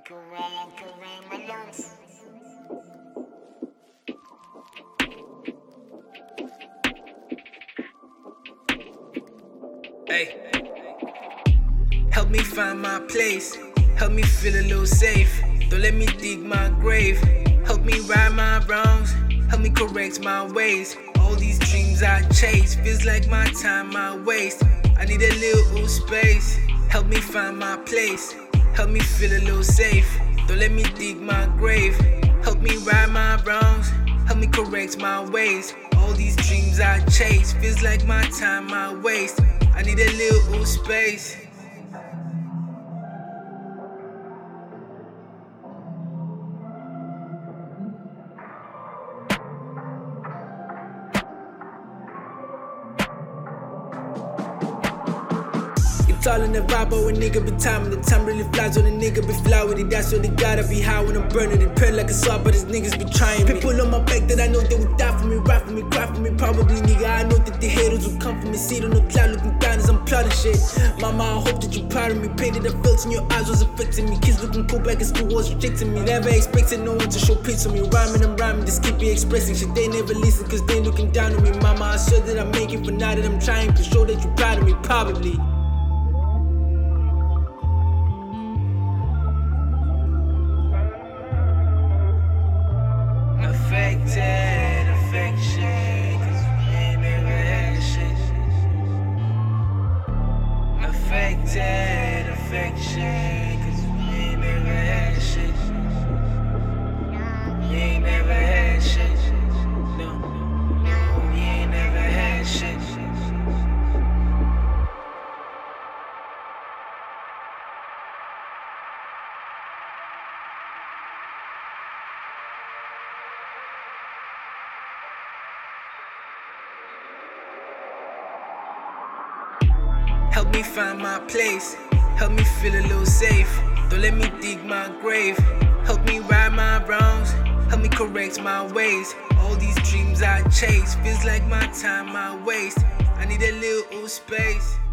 Hey, help me find my place. Help me feel a little safe. Don't let me dig my grave. Help me right my wrongs. Help me correct my ways. All these dreams I chase feels like my time I waste. I need a little space. Help me find my place. Help me feel a little safe. Don't let me dig my grave. Help me right my wrongs. Help me correct my ways. All these dreams I chase feels like my time I waste. I need a little space. It's all in the vibe, but when nigga be timing, the time really flies when a nigga be fly with it. That's what they gotta be high when I'm burning it. Burn like a saw, but these niggas be trying me. People on my back that I know they would die for me, ride for me, cry for me. Probably nigga, I know that the haters will come for me. Sit on the cloud looking down as I'm plotting shit. Mama, I hope that you proud of me. Painted the filth in your eyes was affecting me. Kids looking cool back in school was restricting me. Never expected no one to show pity on me. Rhyming, I'm rhyming, just keep me expressing shit. They never listen cause they looking down on me. Mama, I swear that I'm making for now that I'm trying to show that you proud of me, probably. Affected, affection, cause we ain't never had shit. Affected, affection, cause we ain't never had shit. We ain't never had shit. No, we ain't never had shit. Help me find my place. Help me feel a little safe. Don't let me dig my grave. Help me right my wrongs. Help me correct my ways. All these dreams I chase feels like my time I waste. I need a little space.